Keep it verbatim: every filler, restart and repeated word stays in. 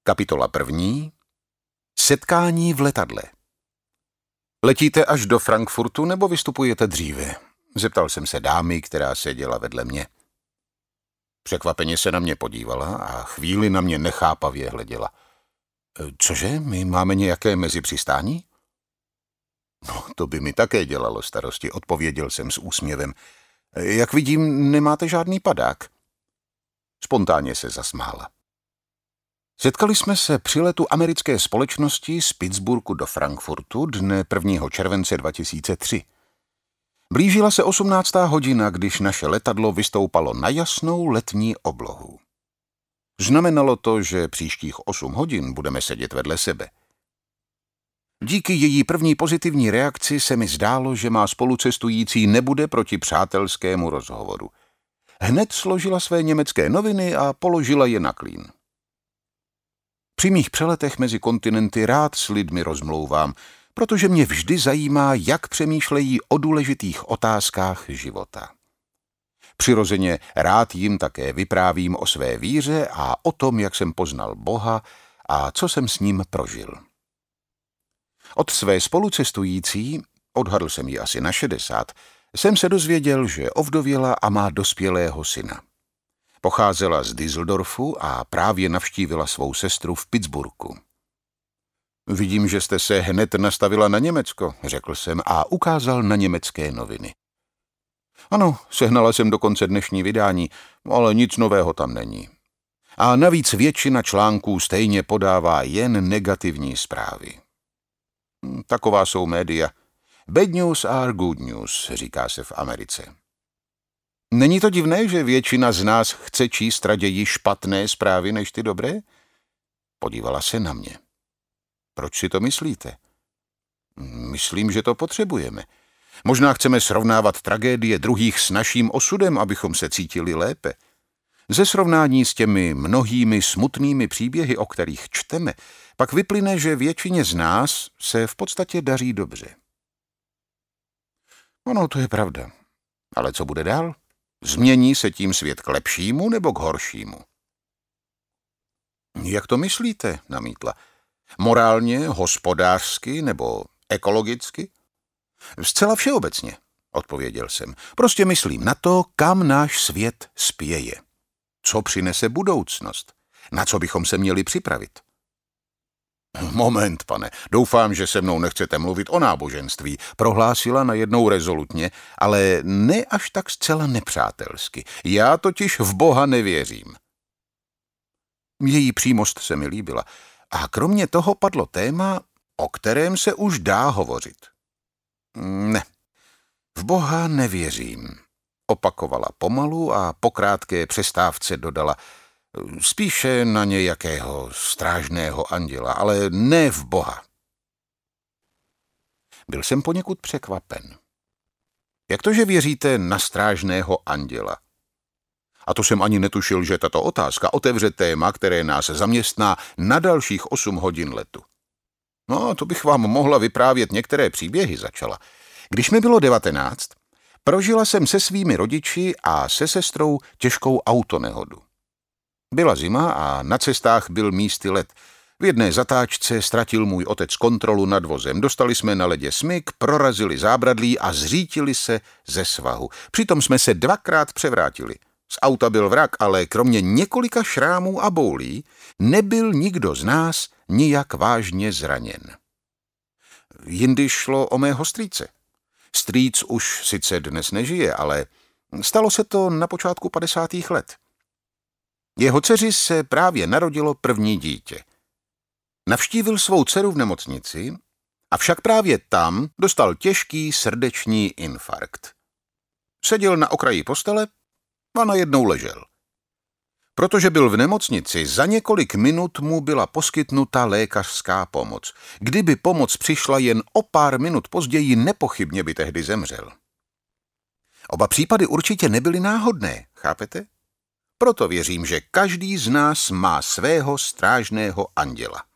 Kapitola první. Setkání v letadle. Letíte až do Frankfurtu nebo vystupujete dříve? Zeptal jsem se dámy, která seděla vedle mě. Překvapeně se na mě podívala a chvíli na mě nechápavě hleděla. Cože, my máme nějaké mezipřistání? No, to by mi také dělalo starosti, odpověděl jsem s úsměvem. Jak vidím, nemáte žádný padák. Spontánně se zasmála. Setkali jsme se při letu americké společnosti z Pittsburghu do Frankfurtu dne prvního července dva tisíce tři. Blížila se osmnáctá hodina, když naše letadlo vystoupalo na jasnou letní oblohu. Znamenalo to, že příštích osm hodin budeme sedět vedle sebe. Díky její první pozitivní reakci se mi zdálo, že má spolucestující nebude proti přátelskému rozhovoru. Hned složila své německé noviny a položila je na klín. Při mých přeletech mezi kontinenty rád s lidmi rozmlouvám, protože mě vždy zajímá, jak přemýšlejí o důležitých otázkách života. Přirozeně rád jim také vyprávím o své víře a o tom, jak jsem poznal Boha a co jsem s ním prožil. Od své spolucestující, odhadl jsem ji asi na šedesát, jsem se dozvěděl, že ovdověla a má dospělého syna. Pocházela z Düsseldorfu a právě navštívila svou sestru v Pittsburghu. Vidím, že jste se hned nastavila na Německo, řekl jsem a ukázal na německé noviny. Ano, sehnala jsem dokonce dnešní vydání, ale nic nového tam není. A navíc většina článků stejně podává jen negativní zprávy. Taková jsou média. Bad news are good news, říká se v Americe. Není to divné, že většina z nás chce číst raději špatné zprávy než ty dobré? Podívala se na mě. Proč si to myslíte? Myslím, že to potřebujeme. Možná chceme srovnávat tragédie druhých s naším osudem, abychom se cítili lépe. Ze srovnání s těmi mnohými smutnými příběhy, o kterých čteme, pak vyplyne, že většině z nás se v podstatě daří dobře. Ono, to je pravda. Ale co bude dál? Změní se tím svět k lepšímu nebo k horšímu? Jak to myslíte, namítla. Morálně, hospodářsky nebo ekologicky? Zcela všeobecně, odpověděl jsem. Prostě myslím na to, kam náš svět spěje. Co přinese budoucnost? Na co bychom se měli připravit? Moment, pane, doufám, že se mnou nechcete mluvit o náboženství, prohlásila najednou rezolutně, ale ne až tak zcela nepřátelsky. Já totiž v Boha nevěřím. Její přímost se mi líbila a kromě toho padlo téma, o kterém se už dá hovořit. Ne, v Boha nevěřím, opakovala pomalu a po krátké přestávce dodala, spíše na nějakého strážného anděla, ale ne v Boha. Byl jsem poněkud překvapen. Jak to, že věříte na strážného anděla? A to jsem ani netušil, že tato otázka otevře téma, které nás zaměstná na dalších osm hodin letu. No, to bych vám mohla vyprávět některé příběhy, začala. Když mi bylo devatenáct, prožila jsem se svými rodiči a se sestrou těžkou autonehodu. Byla zima a na cestách byl místy led. V jedné zatáčce ztratil můj otec kontrolu nad vozem. Dostali jsme na ledě smyk, prorazili zábradlí a zřítili se ze svahu. Přitom jsme se dvakrát převrátili. Z auta byl vrak, ale kromě několika šrámů a boulí nebyl nikdo z nás nijak vážně zraněn. Jindy šlo o mého strýce. Strýc už sice dnes nežije, ale stalo se to na počátku padesátých let. Jeho dceři se právě narodilo první dítě. Navštívil svou dceru v nemocnici, avšak právě tam dostal těžký srdeční infarkt. Seděl na okraji postele a najednou ležel. Protože byl v nemocnici, za několik minut mu byla poskytnuta lékařská pomoc. Kdyby pomoc přišla jen o pár minut později, nepochybně by tehdy zemřel. Oba případy určitě nebyly náhodné, chápete? Proto věřím, že každý z nás má svého strážného anděla.